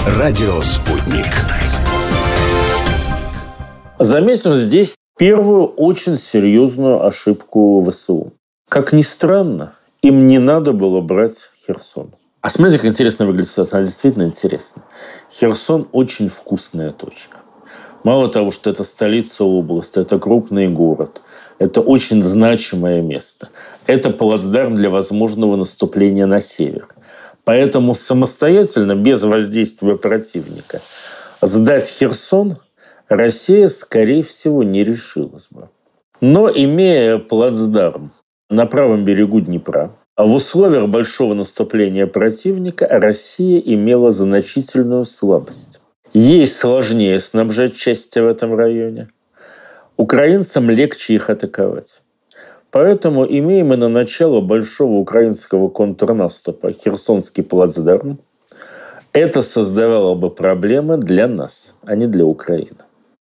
Радио «Спутник». Заметим здесь первую очень серьезную ошибку ВСУ. Как ни странно, им не надо было брать Херсон. А смотрите, как интересно выглядит ситуация. Она действительно интересна. Херсон – очень вкусная точка. Мало того, что это столица области, это крупный город, это очень значимое место. Это плацдарм для возможного наступления на север. Поэтому самостоятельно, без воздействия противника, сдать Херсон Россия, скорее всего, не решилась бы. Но, имея плацдарм на правом берегу Днепра, в условиях большого наступления противника Россия имела значительную слабость. Ей сложнее снабжать части в этом районе. Украинцам легче их атаковать. Поэтому, имея мы на начало большого украинского контрнаступа Херсонский плацдарм, это создавало бы проблемы для нас, а не для Украины.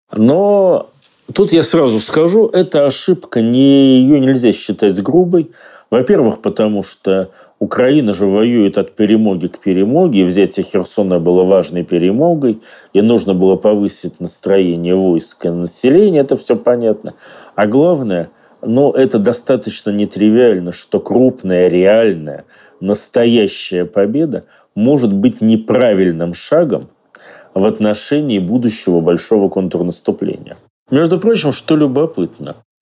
Но тут я сразу скажу, эта ошибка, ее нельзя считать грубой. Во-первых, потому что Украина же воюет от перемоги к перемоге, и взятие Херсона было важной перемогой, и нужно было повысить настроение войска и населения, это все понятно. А главное, это достаточно нетривиально, что крупная, реальная, настоящая победа может быть неправильным шагом в отношении будущего большого контрнаступления. Между прочим, что любопытно, в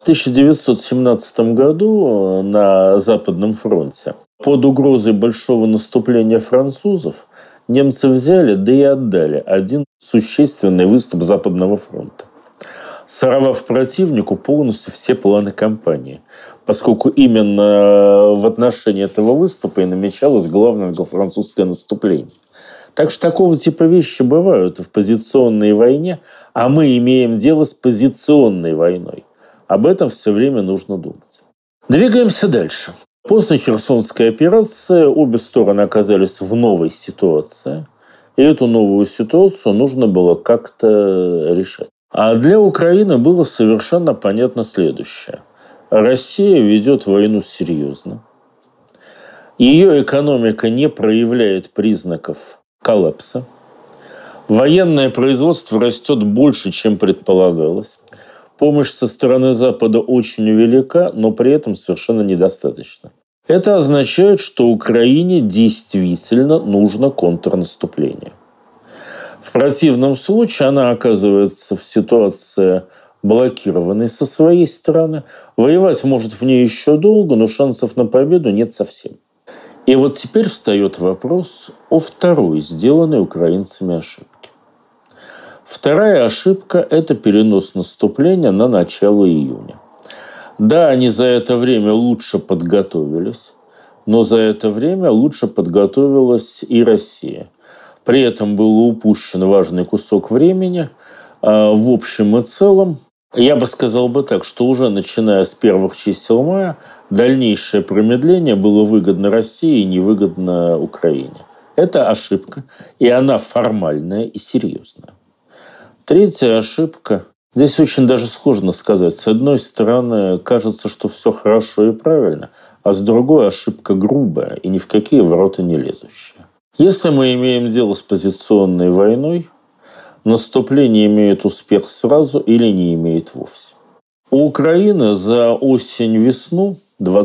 1917 году на Западном фронте под угрозой большого наступления французов немцы взяли, да и отдали один существенный выступ Западного фронта, сорвав противнику полностью все планы кампании, поскольку именно в отношении этого выступа и намечалось главное французское наступление. Так что такого типа вещи бывают в позиционной войне, а мы имеем дело с позиционной войной. Об этом все время нужно думать. Двигаемся дальше. После Херсонской операции обе стороны оказались в новой ситуации. И эту новую ситуацию нужно было как-то решать. А для Украины было совершенно понятно следующее. Россия ведет войну серьезно. Ее экономика не проявляет признаков коллапса. Военное производство растет больше, чем предполагалось. Помощь со стороны Запада очень велика, но при этом совершенно недостаточно. Это означает, что Украине действительно нужно контрнаступление. В противном случае она оказывается в ситуации блокированной со своей стороны. Воевать может в ней еще долго, но шансов на победу нет совсем. И вот теперь встает вопрос о второй сделанной украинцами ошибке. Вторая ошибка – это перенос наступления на начало июня. Да, они за это время лучше подготовились, но за это время лучше подготовилась и Россия. При этом был упущен важный кусок времени. В общем и целом, я бы сказал так, что уже начиная с первых чисел мая дальнейшее промедление было выгодно России и невыгодно Украине. Это ошибка, и она формальная и серьезная. Третья ошибка. Здесь очень даже сложно сказать. С одной стороны, кажется, что все хорошо и правильно, а с другой ошибка грубая и ни в какие ворота не лезущая. Если мы имеем дело с позиционной войной, наступление имеет успех сразу или не имеет вовсе. У Украины за осень-весну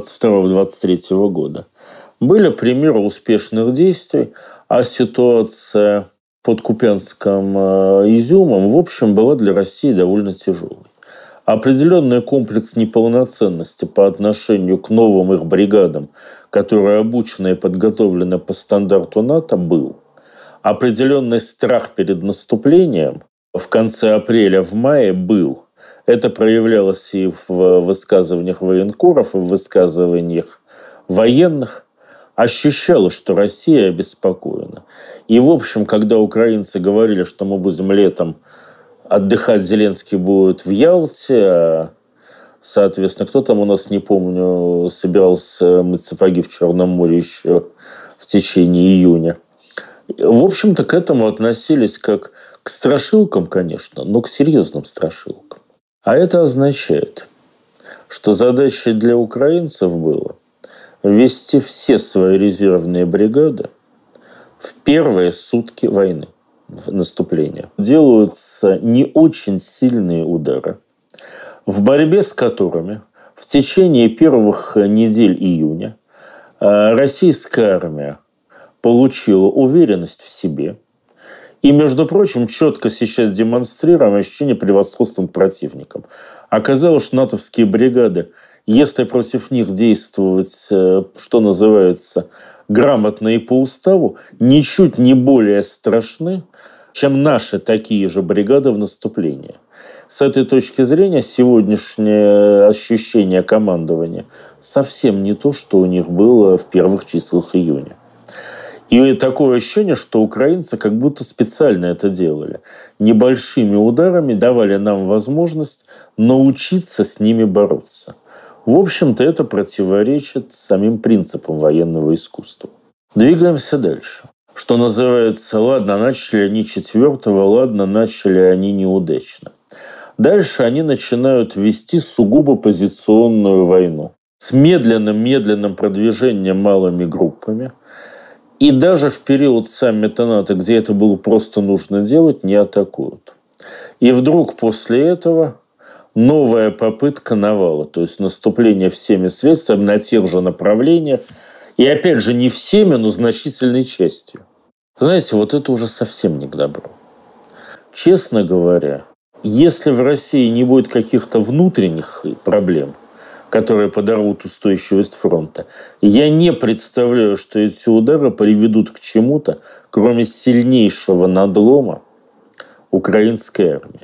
22-23 года были примеры успешных действий, а ситуация под Купянском Изюмом, в общем, была для России довольно тяжелой. Определенный комплекс неполноценности по отношению к новым их бригадам, которые обучены и подготовлены по стандарту НАТО, был. Определенный страх перед наступлением в конце апреля, в мае был. Это проявлялось и в высказываниях военкоров, и в высказываниях военных. Ощущалось, что Россия обеспокоена. И, в общем, когда украинцы говорили, что мы будем летом отдыхать, Зеленский будет в Ялте, а, соответственно, кто там у нас, не помню, собирался мыть сапоги в Черном море еще в течение июня. В общем-то, к этому относились как к страшилкам, конечно, но к серьезным страшилкам. А это означает, что задачей для украинцев было ввести все свои резервные бригады в первые сутки войны. наступления делаются не очень сильные удары, в борьбе с которыми в течение первых недель июня российская армия получила уверенность в себе и, между прочим, четко сейчас демонстрируем ощущение превосходства над противником. Оказалось, что натовские бригады, если против них действовать, что называется, грамотно и по уставу, ничуть не более страшны, чем наши такие же бригады в наступлении. С этой точки зрения сегодняшнее ощущение командования совсем не то, что у них было в первых числах июня. И такое ощущение, что украинцы как будто специально это делали. Небольшими ударами давали нам возможность научиться с ними бороться. В общем-то, это противоречит самим принципам военного искусства. Двигаемся дальше. Что называется, ладно, начали они 4-го, ладно, начали они неудачно. Дальше они начинают вести сугубо позиционную войну. С медленным продвижением малыми группами. И даже в период саммита НАТО, где это было просто нужно делать, не атакуют. И вдруг после этого новая попытка навала, то есть наступление всеми средствами на тех же направлениях. И опять же, не всеми, но значительной частью. Знаете, вот это уже совсем не к добру. Честно говоря, если в России не будет каких-то внутренних проблем, которые подорвут устойчивость фронта, я не представляю, что эти удары приведут к чему-то, кроме сильнейшего надлома украинской армии.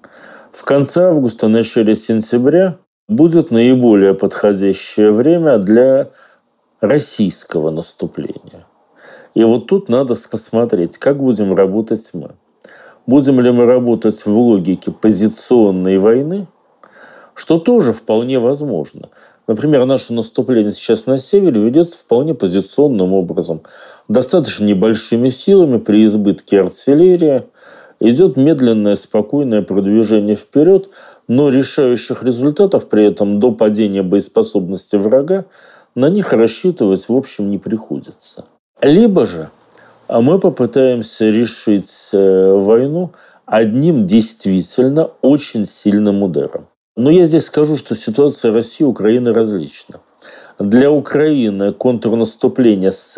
В конце августа, начале сентября будет наиболее подходящее время для российского наступления. И вот тут надо посмотреть, как будем работать мы. Будем ли мы работать в логике позиционной войны, что тоже вполне возможно. Например, наше наступление сейчас на севере ведется вполне позиционным образом. Достаточно небольшими силами, при избытке артиллерии. Идет медленное, спокойное продвижение вперед, но решающих результатов при этом до падения боеспособности врага на них рассчитывать, в общем, не приходится. Либо же мы попытаемся решить войну одним действительно очень сильным ударом. Но я здесь скажу, что ситуация России и Украины различна. Для Украины контрнаступление с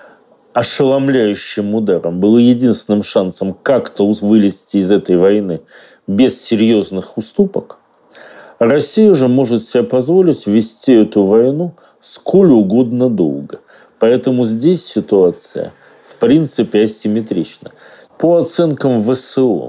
ошеломляющим ударом было единственным шансом как-то вылезти из этой войны без серьезных уступок. Россия же может себе позволить вести эту войну сколь угодно долго. Поэтому здесь ситуация в принципе асимметрична. По оценкам ВСО,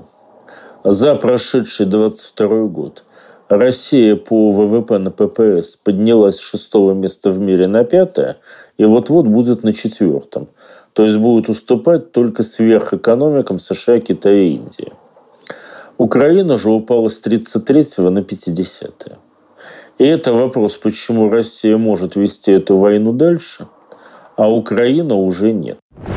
за прошедший 22 год Россия по ВВП на ППС поднялась с 6-го места в мире на 5-е, и вот-вот будет на 4-м. То есть будет уступать только сверхэкономикам США, Китая и Индии. Украина же упала с 33-го на 50-е. И это вопрос, почему Россия может вести эту войну дальше, а Украина уже нет.